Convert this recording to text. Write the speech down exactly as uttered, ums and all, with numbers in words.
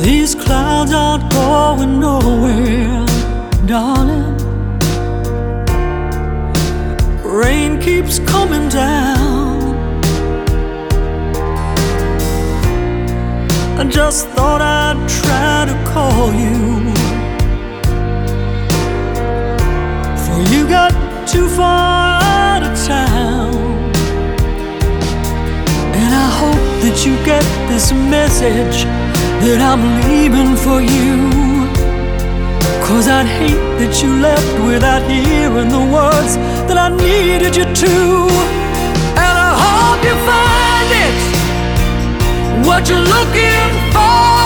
These clouds aren't going nowhere, darling. Rain keeps coming down. I just thought I'd try to call you, for you got too far out of town. And I hope that you get this message, that I'm leaving for you, 'cause I'd hate that you left without hearing the words that I needed you to. And I hope you find it, what you're looking for.